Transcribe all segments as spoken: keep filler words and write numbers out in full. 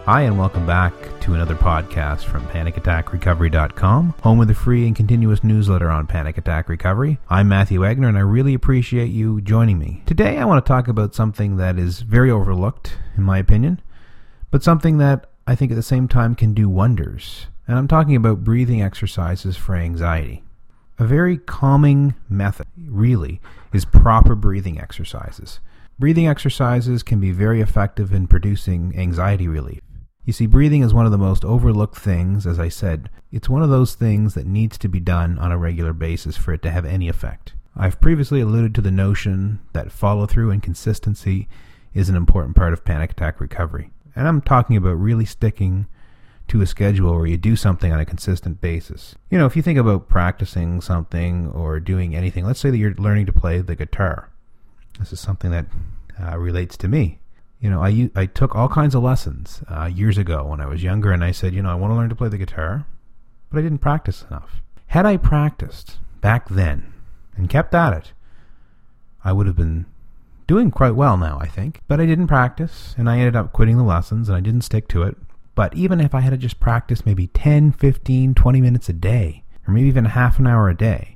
Hi, and welcome back to another podcast from panic attack recovery dot com, home of the free and continuous newsletter on Panic Attack Recovery. I'm Matthew Wagner, and I really appreciate you joining me. Today, I want to talk about something that is very overlooked, in my opinion, but something that I think at the same time can do wonders. And I'm talking about breathing exercises for anxiety. A very calming method, really, is proper breathing exercises. Breathing exercises can be very effective in producing anxiety relief. You see, breathing is one of the most overlooked things, as I said. It's one of those things that needs to be done on a regular basis for it to have any effect. I've previously alluded to the notion that follow-through and consistency is an important part of panic attack recovery. And I'm talking about really sticking to a schedule where you do something on a consistent basis. You know, if you think about practicing something or doing anything, let's say that you're learning to play the guitar. This is something that uh, relates to me. You know, I, I took all kinds of lessons uh, years ago when I was younger, and I said, you know, I want to learn to play the guitar, but I didn't practice enough. Had I practiced back then and kept at it, I would have been doing quite well now, I think. But I didn't practice, and I ended up quitting the lessons, and I didn't stick to it. But even if I had to just practice maybe ten, fifteen, twenty minutes a day, or maybe even half an hour a day,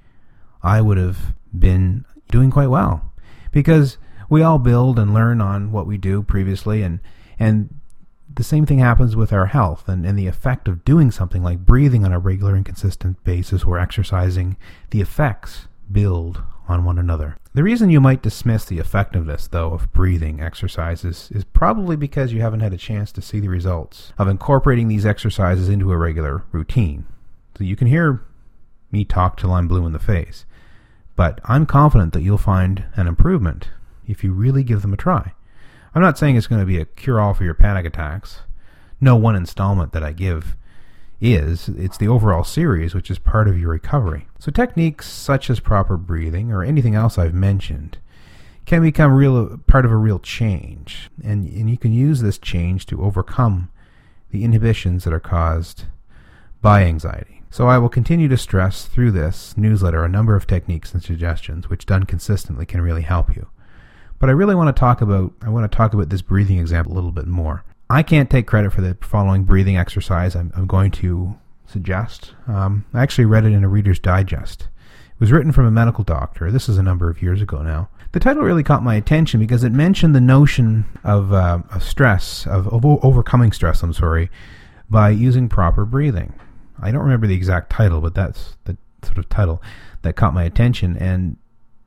I would have been doing quite well. Because we all build and learn on what we do previously, and and the same thing happens with our health and, and the effect of doing something like breathing on a regular and consistent basis or exercising. The effects build on one another. The reason you might dismiss the effectiveness, though, of breathing exercises is probably because you haven't had a chance to see the results of incorporating these exercises into a regular routine. So you can hear me talk till I'm blue in the face, but I'm confident that you'll find an improvement if you really give them a try. I'm not saying it's going to be a cure-all for your panic attacks. No one installment that I give is. It's the overall series, which is part of your recovery. So techniques such as proper breathing or anything else I've mentioned can become real part of a real change. And, and you can use this change to overcome the inhibitions that are caused by anxiety. So I will continue to stress through this newsletter a number of techniques and suggestions which done consistently can really help you. But I really want to talk about I want to talk about this breathing example a little bit more. I can't take credit for the following breathing exercise I'm, I'm going to suggest. Um, I actually read it in a Reader's Digest. It was written from a medical doctor. This is a number of years ago now. The title really caught my attention because it mentioned the notion of, uh, of stress, of, of overcoming stress, I'm sorry, by using proper breathing. I don't remember the exact title, but that's the sort of title that caught my attention. And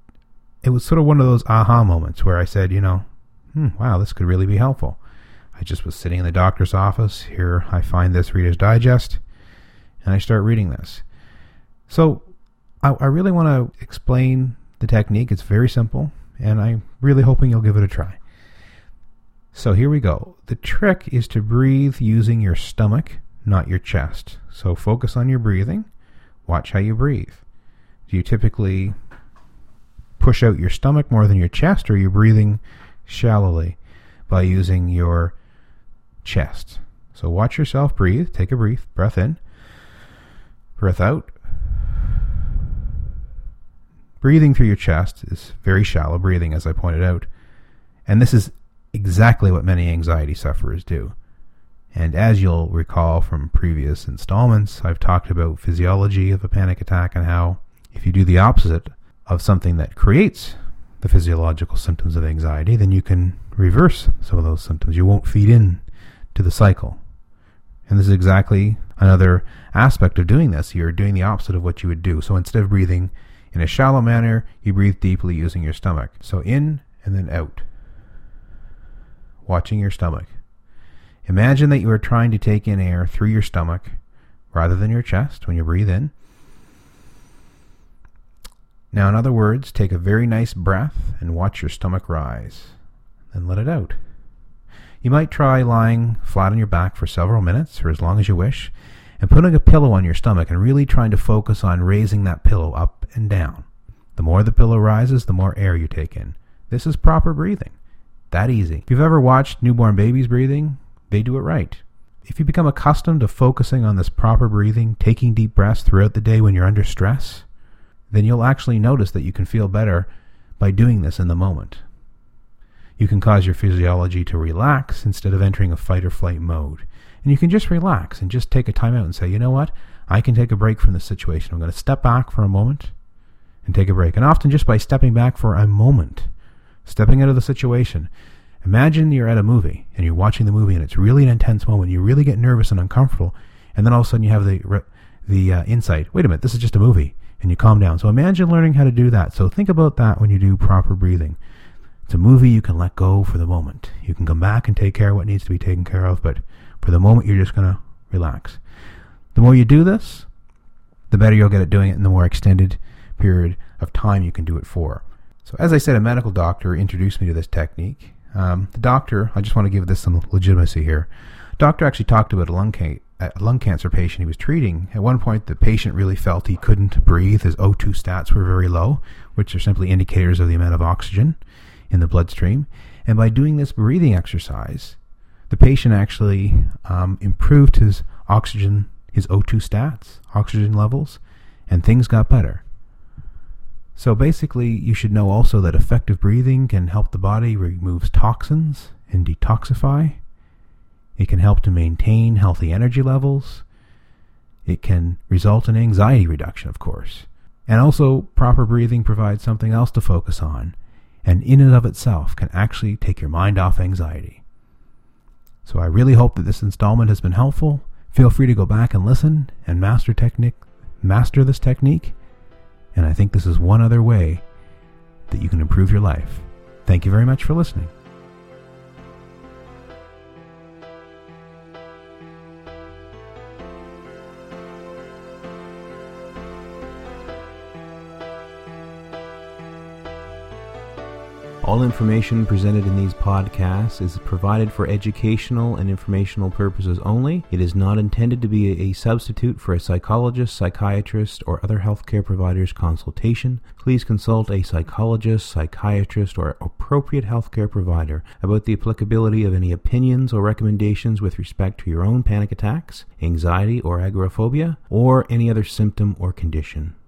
it was sort of one of those aha moments where I said, you know, hmm, wow, this could really be helpful. I just was sitting in the doctor's office. Here I find this Reader's Digest, and I start reading this. So I, I really want to explain the technique. It's very simple, and I'm really hoping you'll give it a try. So here we go. The trick is to breathe using your stomach, not your chest. So focus on your breathing. Watch how you breathe. Do you typically push out your stomach more than your chest, or are you breathing shallowly by using your chest? So watch yourself breathe. Take a breath, breath in, breath out. Breathing through your chest is very shallow breathing, as I pointed out. And this is exactly what many anxiety sufferers do. And as you'll recall from previous installments, I've talked about physiology of a panic attack and how if you do the opposite of something that creates the physiological symptoms of anxiety, then you can reverse some of those symptoms. You won't feed in to the cycle. And this is exactly another aspect of doing this. You're doing the opposite of what you would do. So instead of breathing in a shallow manner, you breathe deeply using your stomach. So in and then out. Watching your stomach. Imagine that you are trying to take in air through your stomach rather than your chest when you breathe in. Now, in other words, take a very nice breath and watch your stomach rise. Then let it out. You might try lying flat on your back for several minutes or as long as you wish, and putting a pillow on your stomach and really trying to focus on raising that pillow up and down. The more the pillow rises, the more air you take in. This is proper breathing. That easy. If you've ever watched newborn babies breathing, they do it right. If you become accustomed to focusing on this proper breathing, taking deep breaths throughout the day when you're under stress, then you'll actually notice that you can feel better by doing this in the moment. You can cause your physiology to relax instead of entering a fight or flight mode. And you can just relax and just take a time out and say, you know what? I can take a break from this situation. I'm going to step back for a moment and take a break. And often just by stepping back for a moment, stepping out of the situation. Imagine you're at a movie and you're watching the movie and it's really an intense moment. You really get nervous and uncomfortable. And then all of a sudden you have the the uh, insight, wait a minute, this is just a movie. And you calm down. So imagine learning how to do that. So think about that when you do proper breathing. It's a movie you can let go for the moment. You can come back and take care of what needs to be taken care of, but for the moment you're just going to relax. The more you do this, the better you'll get at doing it and the more extended period of time you can do it for. So as I said, a medical doctor introduced me to this technique. Um, the doctor, I just want to give this some legitimacy here. Doctor actually talked about a lung, ca- a lung cancer patient he was treating. At one point, the patient really felt he couldn't breathe. His O two stats were very low, which are simply indicators of the amount of oxygen in the bloodstream. And by doing this breathing exercise, the patient actually um, improved his oxygen, his O two stats, oxygen levels, and things got better. So basically, you should know also that effective breathing can help the body remove toxins and detoxify. It can help to maintain healthy energy levels. It can result in anxiety reduction, of course. And also, proper breathing provides something else to focus on, and in and of itself can actually take your mind off anxiety. So I really hope that this installment has been helpful. Feel free to go back and listen and master technique, master this technique. And I think this is one other way that you can improve your life. Thank you very much for listening. All information presented in these podcasts is provided for educational and informational purposes only. It is not intended to be a substitute for a psychologist, psychiatrist, or other healthcare provider's consultation. Please consult a psychologist, psychiatrist, or appropriate healthcare provider about the applicability of any opinions or recommendations with respect to your own panic attacks, anxiety or agoraphobia, or any other symptom or condition.